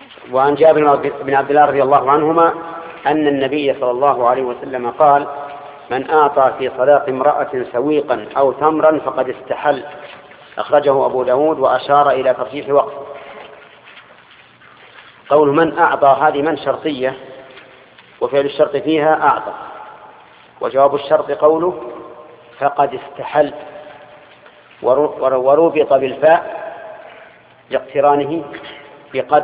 وعن جابر بن عبد الله رضي الله عنهما أن النبي صلى الله عليه وسلم قال: من أعطى في صداق امرأة سويقا أو تمرا فقد استحل. أخرجه أبو داود وأشار إلى ترجيح وقفه. قول من أعطى هذه من شرطية، وفعل الشرط فيها أعطى، وجواب الشرط قوله فقد استحل، وربط بالفاء لاقترانه بقد،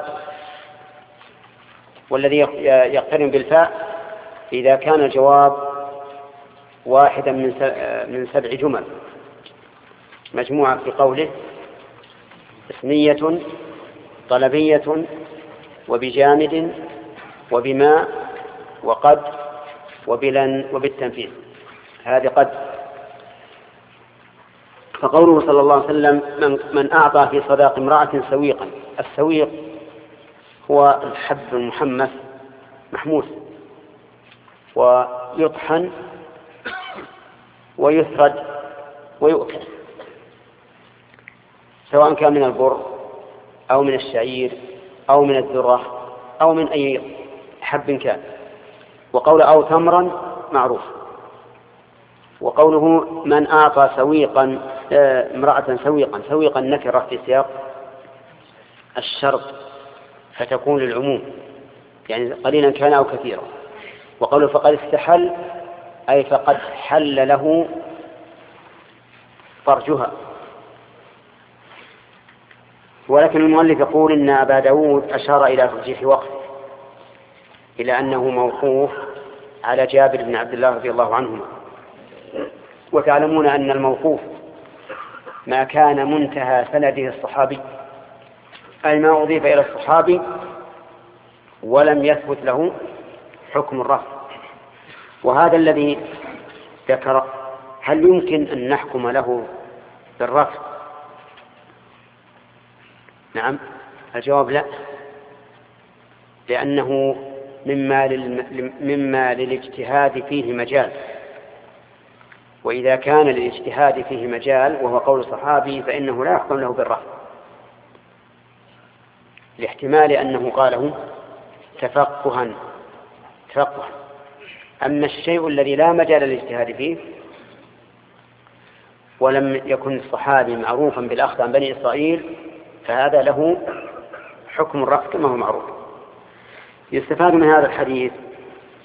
والذي يقترن بالفاء إذا كان الجواب واحدا من 7 جمل مجموعة في قوله اسمية طلبية وبجامد وبما وقد وبلن وبالتنفيذ. هذه قد. فقوله صلى الله عليه وسلم من أعطى في صداق امرأة سويقا. السويق هو الحب المحمص محموس، ويطحن ويثرد ويؤكل، سواء كان من البر أو من الشعير أو من الذرة أو من أي حب كان. وقول أو تمرا معروف. وقوله من أعطى سويقا امرأة سويقا نكرة في سياق الشرط فتكون للعموم، يعني قليلا كان أو كثيرا. وقوله فقد استحل أي فقد حل له فرجها. ولكن المؤلف يقول إن أبا داود أشار إلى ترجيح وقفه، إلى أنه موقوف على جابر بن عبد الله رضي الله عنهما. وتعلمون أن الموقوف ما كان منتهى سنده الصحابي، أي ما أضيف إلى الصحابي ولم يثبت له حكم الرفع. وهذا الذي ذكر هل يمكن أن نحكم له بالرفع؟ نعم، الجواب لا، لأنه مما للاجتهاد فيه مجال، وإذا كان للاجتهاد فيه مجال وهو قول الصحابي فإنه لا يحكم له بالرفع، لاحتمال أنه قاله تفقها. أما الشيء الذي لا مجال للاجتهاد فيه ولم يكن الصحابي معروفا بالأخذ عن بني إسرائيل فهذا له حكم الرفع كما هو معروف. يستفاد من هذا الحديث